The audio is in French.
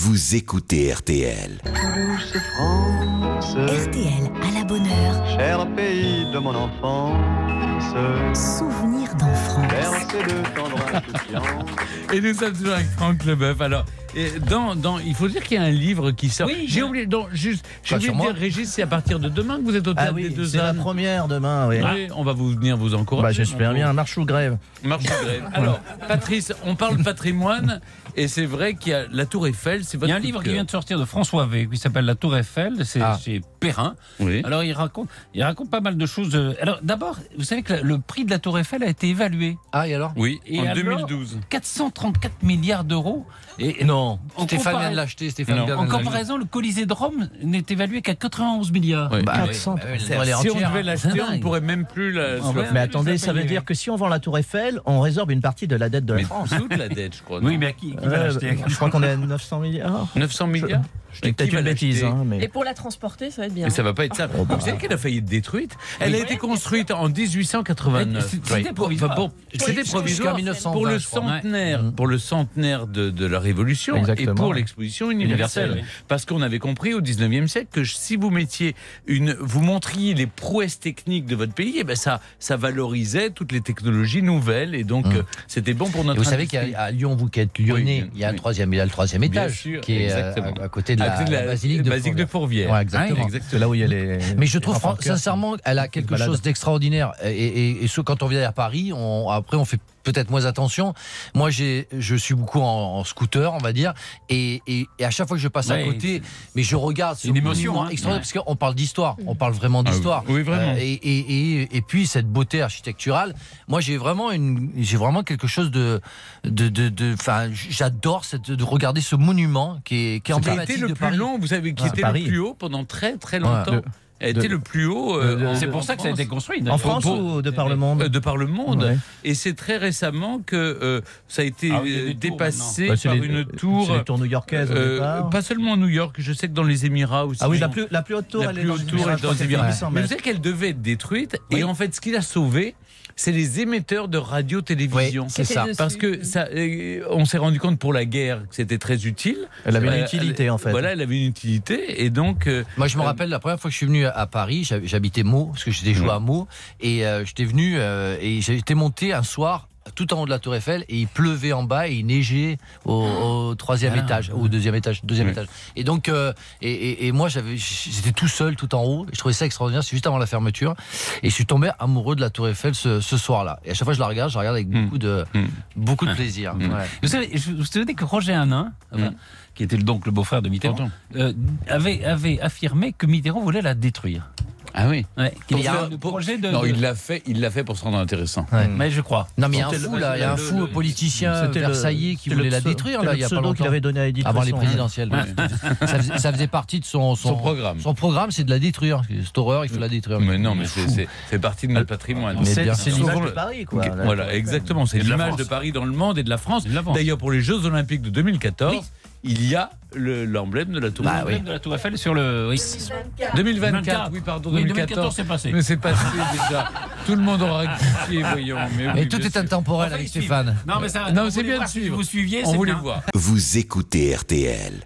Vous écoutez RTL. Douce France, RTL à la bonne heure. cher pays de mon enfance, Souvenir d'enfance. bercé de tendre insouciance. Et nous sommes toujours avec Franck Leboeuf. Alors, il faut dire qu'il y a un livre qui sort. Oui, j'ai oublié, j'ai oublié de dire, Régis, c'est à partir de demain que vous êtes au Ah Théâtre des oui, Deux c'est la Ânes. première demain, oui. Oui, on va venir vous encourager. Bah, j'espère bien, marche ou grève. Marche ou grève. Alors, Patrice, on parle patrimoine, et c'est vrai qu'il y a la Tour Eiffel. C'est Il votre y a un coup de livre qui cœur. vient de sortir de François V, qui s'appelle La Tour Eiffel, c'est chez Perrin. Oui. Alors il raconte pas mal de choses. Alors d'abord, vous savez que le prix de la Tour Eiffel a été évalué. Ah, et alors Oui, Et en alors, 2012. 434 milliards d'euros. Et Non, en Stéphane compara- vient de l'acheter, Stéphane Non. vient de En l'acheter. comparaison, le Colisée de Rome n'est évalué qu'à 91 milliards. Oui. Bah, 400. oui, Si elle est on entière, devait hein. l'acheter, C'est on ne dingue. pourrait même plus la. Ah ouais. Mais attendez, ça veut dire que si on vend la Tour Eiffel, on résorbe une partie de la dette de la Mais France. toute la dette, je crois. Oui, non mais qui va l'acheter Je crois qu'on est à 900 milliards. 900 milliards. Je dis peut-être une bêtise, hein, Et mais... pour la transporter, ça va être bien. Mais ça va pas être ça. Oh, bah. Vous savez qu'elle a failli être détruite. Elle a été construite en 1889. C'était provisoire. C'était Jusqu'à provisoire 1920, pour le je crois. centenaire, Ouais. pour le centenaire de la Révolution Exactement, et pour ouais. l'exposition universelle. Universelle, Parce qu'on avait compris au 19e siècle que si vous mettiez vous montriez les prouesses techniques de votre pays, et ben ça valorisait toutes les technologies nouvelles et donc c'était bon pour Et notre. vous savez industrie. qu'à Lyon, vous qui êtes lyonnais, Oui, il y a un oui. troisième, il y a le troisième Bien étage sûr, qui est exactement. à côté de À la, côté de la basilique de Fourvière. Ouais, exactement. Ouais, C'est là où il y a les. Mais je trouve sincèrement, elle a quelque balade. chose d'extraordinaire. Et ce, quand on vient à Paris, après on fait peut-être moins attention. Moi, je suis beaucoup en scooter, on va dire, et à chaque fois que je passe à Ouais, côté, mais je regarde. C'est une émotion, monument hein. extraordinaire, parce qu'on parle d'histoire, on parle vraiment d'histoire. oui, vraiment. Et puis cette beauté architecturale. Moi, j'ai vraiment quelque chose enfin, j'adore de regarder ce monument qui est Qui a été emblématique le de plus Paris. long, vous savez, qui Ah, était Paris. le plus haut pendant très très longtemps. Ouais. A été le plus haut. C'est pour ça que ça a été construit. En France ou de par le monde De par le monde. Ouais. Et c'est très récemment que ça a été Ah oui, il y a des tours dépassé Bah, c'est par les- une C'est tour. les tours new-yorkaises au départ. Pas seulement à New York, je sais que dans les Émirats aussi. Ah oui, ils la ont- plus haute tour, la elle est plus dans haute les tour Émirats, est dans je crois les qu'elle fait Émirats. 800 Mais vous mètres. savez qu'elle devait être détruite. Oui. Et en fait, ce qui l'a sauvée, c'est les émetteurs de radio-télévision. Oui, c'est ça. dessus. Parce que ça, on s'est rendu compte pour la guerre que c'était très utile. Elle avait une utilité, en fait. Voilà, elle avait une utilité. Et donc. Moi, je me rappelle la première fois que je suis venu à Paris, j'habitais Meaux, parce que j'étais joué à Meaux, et j'étais venu et j'étais monté un soir tout en haut de la Tour Eiffel et il pleuvait en bas et il neigeait au troisième étage, au deuxième étage. Et donc, et moi, j'étais tout seul, tout en haut. Et je trouvais ça extraordinaire. C'est juste avant la fermeture, et je suis tombé amoureux de la Tour Eiffel ce soir-là. Et à chaque fois que je la regarde avec beaucoup de plaisir. Ouais. Vous savez, vous savez que Roger Hanin, qui était donc le beau-frère de Mitterrand, avait affirmé que Mitterrand voulait la détruire. Ah oui. Ouais, qu'il y a Pour un faire- projet de. Non, il l'a fait pour se rendre intéressant. Ouais. Mais je crois. Non, mais il y a un C'était fou le- là, il y a un le- fou le- politicien C'était le- versaillais qui c'était voulait le la pseudo- détruire c'était là, le il y a pas pseudo longtemps. qu'il avait donné à Edith Avant les Cresson, présidentielles. Ça faisait partie de son programme. Son programme, c'est de la détruire. Cette horreur, il faut la détruire. Mais non, mais c'est fait partie de notre patrimoine. Mais bien C'est sûr. l'image de Paris, quoi. Ok, voilà, exactement. C'est Et de la l'image France. de Paris dans le monde et de la France. Et de la France. D'ailleurs, pour les Jeux Olympiques de 2014, il y a l'emblème de la Tour Bah Eiffel. oui. De la Tour Eiffel sur le. Oui. 2024, oui, pardon, Oui, 2014. c'est passé. Mais c'est passé déjà. Tout le monde aura rectifié, voyons. Mais oui, Et tout bien est sûr. intemporel Enfin, avec ils suivent. Stéphane. Non, mais ça. Non, on c'est voulait bien de voir si suivre. vous suiviez. On c'est voulait bien. voir. Vous écoutez RTL.